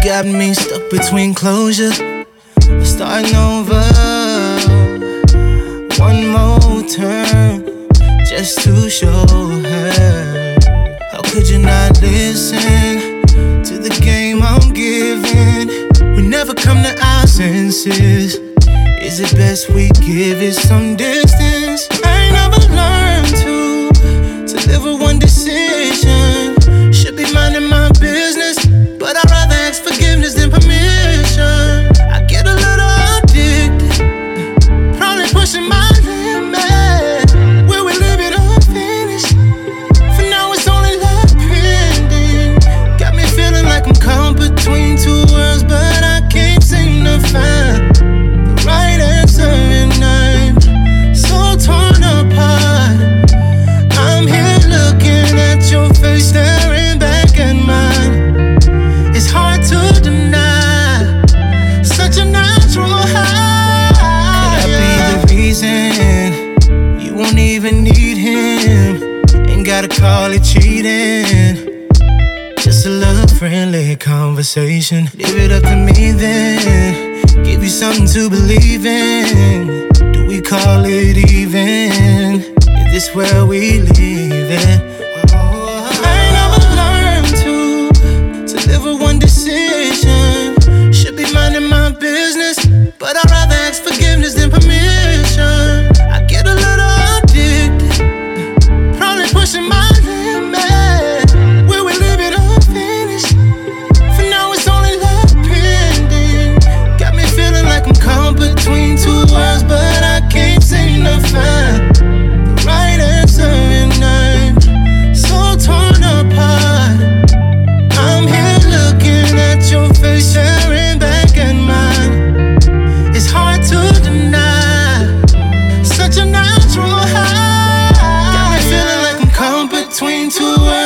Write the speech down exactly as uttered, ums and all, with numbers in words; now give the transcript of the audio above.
got me stuck between closure. Starting over. One more turn just to show her. How could you not listen to the game I'm giving? We never come to our senses. Is it best we give it some distance? I ain't never learned to To live with one decision. Should be minding my business, but I'd rather ask forgiveness than permission. I get a little addicted, probably pushing my limit. Will we leave it unfinished? For now it's only love pending. Got me feeling like I'm caught between two worlds, but I can't seem to find the right answer, and I'm so torn apart. I'm here looking at your face, staring back at mine. It's hard to deny such a natural high. Could I be the reason you won't even need him? Ain't gotta call it cheating, just a little friendly conversation. Leave it up to me then, give you something to believe in. Do we call it even? Is this where we leave it? I ain't never learned to To live with one decision. Should be minding my business, but I'd rather ask forgiveness than permission. I get a little addicted, probably pushing my limit. Will we leave it unfinished? For now it's only love pending. Got me feeling like I'm caught between two worlds, but I can't seem to find the right answer, and I'm so torn apart. I'm here looking at your face, staring back at mine. It's hard to deny such a natural high. Got me feeling like I'm caught between two worlds.